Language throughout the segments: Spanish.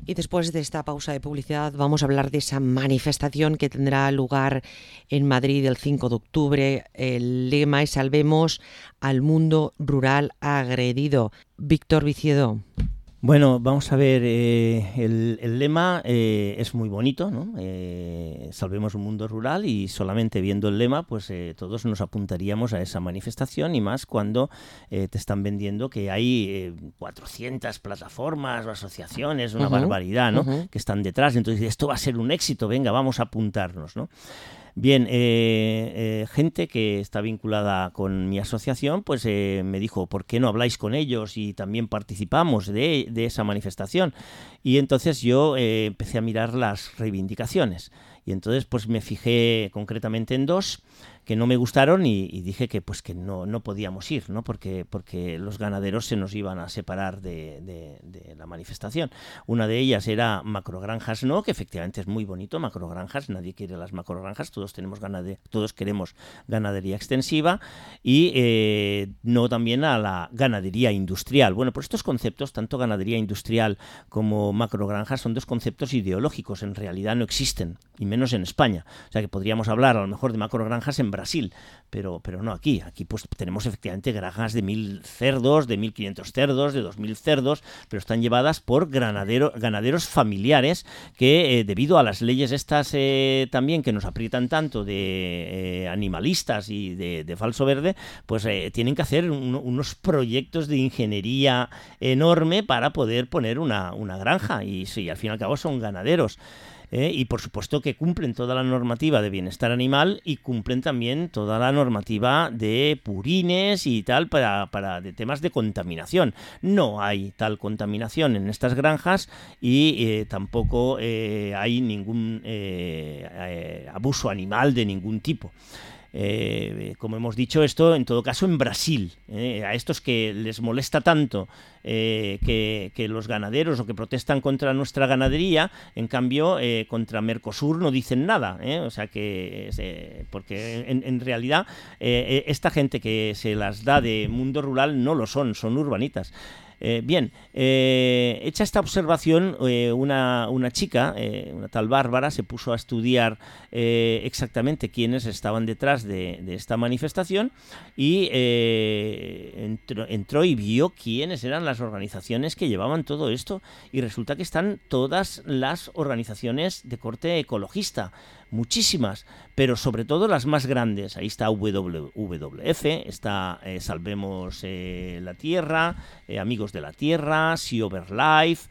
Y después de esta pausa de publicidad vamos a hablar de esa manifestación que tendrá lugar en Madrid el 5 de octubre. El lema es Salvemos al mundo rural agredido. Víctor Viciedo. Bueno, vamos a ver, el lema es muy bonito, ¿no? Salvemos un mundo rural, y solamente viendo el lema, pues todos nos apuntaríamos a esa manifestación, y más cuando te están vendiendo que hay 400 plataformas o asociaciones, una barbaridad, ¿no? Que están detrás. Entonces, esto va a ser un éxito, venga, vamos a apuntarnos, ¿no? Bien, gente que está vinculada con mi asociación, pues me dijo, ¿por qué no habláis con ellos y también participamos de esa manifestación? Y entonces yo empecé a mirar las reivindicaciones, y entonces pues me fijé concretamente en dos que no me gustaron, y dije que pues que no podíamos ir, ¿no? Porque los ganaderos se nos iban a separar de la manifestación. Una de ellas era macrogranjas, no, que efectivamente es muy bonito, macrogranjas, nadie quiere las macrogranjas, todos queremos ganadería extensiva, y no también a la ganadería industrial. Bueno, pues estos conceptos, tanto ganadería industrial como macrogranjas, son dos conceptos ideológicos, en realidad no existen, y menos en España. O sea que podríamos hablar a lo mejor de macrogranjas en Brasil, pero no aquí. Aquí pues tenemos efectivamente granjas de 1.000 cerdos, de 1.500 cerdos, de 2.000 cerdos, pero están llevadas por ganaderos familiares que debido a las leyes estas también que nos aprietan tanto de animalistas y de falso verde, pues tienen que hacer unos proyectos de ingeniería enorme para poder poner una granja, y sí, al fin y al cabo son ganaderos. Y por supuesto que cumplen toda la normativa de bienestar animal, y cumplen también toda la normativa de purines y tal para de temas de contaminación. No hay tal contaminación en estas granjas, y tampoco hay ningún abuso animal de ningún tipo. Como hemos dicho, esto en todo caso en Brasil, a estos que les molesta tanto que los ganaderos o que protestan contra nuestra ganadería, en cambio contra Mercosur no dicen nada, o sea que porque en realidad esta gente que se las da de mundo rural no lo son urbanitas. Bien, hecha esta observación, una chica, una tal Bárbara, se puso a estudiar exactamente quiénes estaban detrás de esta manifestación, y entró y vio quiénes eran las organizaciones que llevaban todo esto, y resulta que están todas las organizaciones de corte ecologista, muchísimas, pero sobre todo las más grandes. Ahí está WWF, está Salvemos la Tierra, Amigos de la Tierra, Sea Over Life,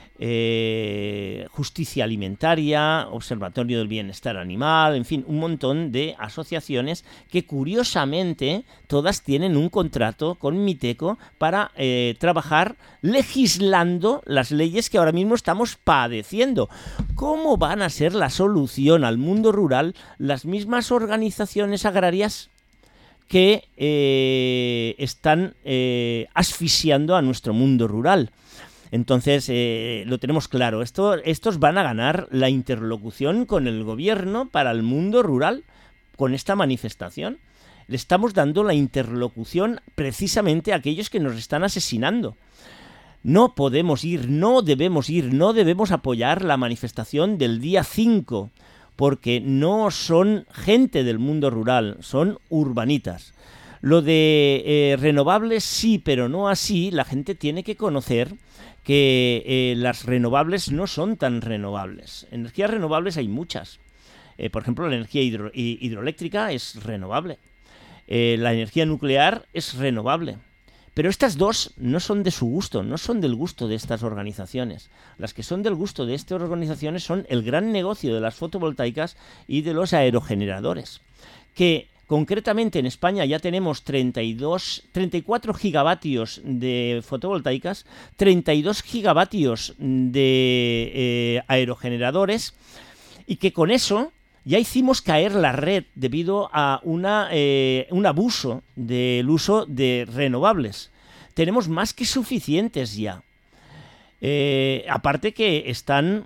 Justicia Alimentaria, Observatorio del Bienestar Animal, en fin, un montón de asociaciones que curiosamente todas tienen un contrato con Miteco para trabajar legislando las leyes que ahora mismo estamos padeciendo. ¿Cómo van a ser la solución al mundo rural las mismas organizaciones agrarias que están asfixiando a nuestro mundo rural? Entonces, lo tenemos claro, estos van a ganar la interlocución con el gobierno para el mundo rural con esta manifestación. Le estamos dando la interlocución precisamente a aquellos que nos están asesinando. No podemos ir, no debemos apoyar la manifestación del día 5, porque no son gente del mundo rural, son urbanitas. Lo de renovables sí, pero no así. La gente tiene que conocer que las renovables no son tan renovables. Energías renovables hay muchas. Por ejemplo, la energía hidroeléctrica es renovable. La energía nuclear es renovable. Pero estas dos no son de su gusto, no son del gusto de estas organizaciones. Las que son del gusto de estas organizaciones son el gran negocio de las fotovoltaicas y de los aerogeneradores, que concretamente en España ya tenemos 34 gigavatios de fotovoltaicas, 32 gigavatios de aerogeneradores, y que con eso ya hicimos caer la red debido a un abuso del uso de renovables. Tenemos más que suficientes ya. Aparte que están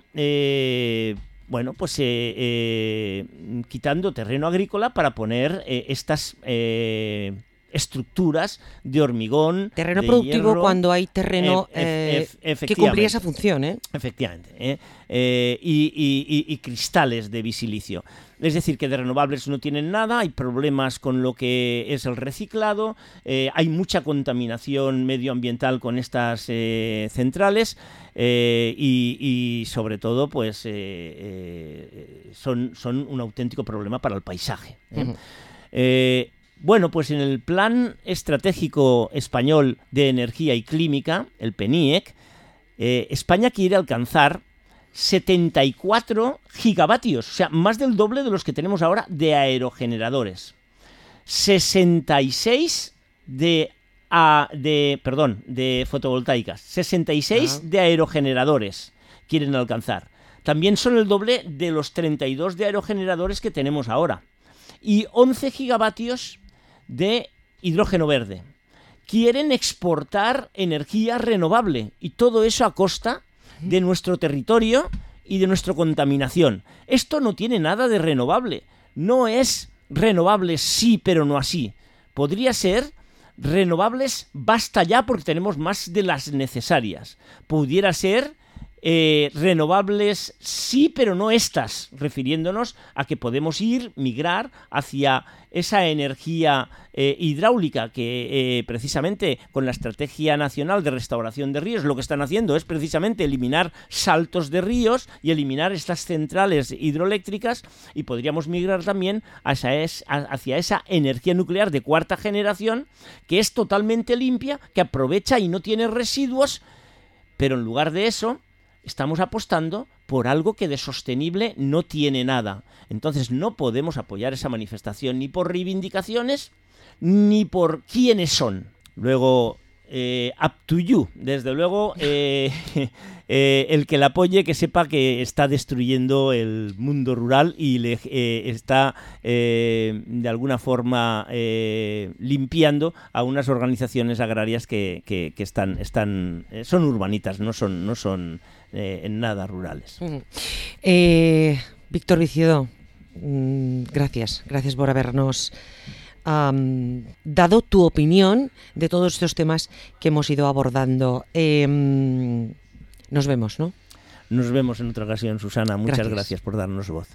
quitando terreno agrícola para poner estas estructuras de hormigón, terreno de productivo hierro, cuando hay terreno que cumplía esa función, ¿eh? Efectivamente, y cristales de bisilicio. Es decir, que de renovables no tienen nada, hay problemas con lo que es el reciclado, hay mucha contaminación medioambiental con estas centrales y sobre todo pues son un auténtico problema para el paisaje. Bueno, pues en el Plan Estratégico Español de Energía y Clímica, el PENIEC, España quiere alcanzar 74 gigavatios, o sea, más del doble de los que tenemos ahora de aerogeneradores. 66 de fotovoltaicas, 66 de aerogeneradores quieren alcanzar. También son el doble de los 32 de aerogeneradores que tenemos ahora. Y 11 gigavatios de hidrógeno verde. Quieren exportar energía renovable y todo eso a costa de nuestro territorio y de nuestra contaminación. Esto no tiene nada de renovable. No es renovables sí, pero no así. Podría ser renovables basta ya porque tenemos más de las necesarias. Pudiera ser renovables sí, pero no estas, refiriéndonos a que podemos migrar hacia esa energía hidráulica que precisamente con la Estrategia Nacional de Restauración de Ríos lo que están haciendo es precisamente eliminar saltos de ríos y eliminar estas centrales hidroeléctricas, y podríamos migrar también hacia esa energía nuclear de cuarta generación que es totalmente limpia, que aprovecha y no tiene residuos, pero en lugar de eso estamos apostando por algo que de sostenible no tiene nada. Entonces no podemos apoyar esa manifestación ni por reivindicaciones ni por quiénes son. Luego, up to you. Desde luego, el que la apoye, que sepa que está destruyendo el mundo rural y está de alguna forma limpiando a unas organizaciones agrarias que son urbanitas, no son en nada rurales. Víctor Viciedó, gracias por habernos dado tu opinión de todos estos temas que hemos ido abordando. Nos vemos, ¿no? Nos vemos en otra ocasión, Susana. Muchas gracias por darnos voz.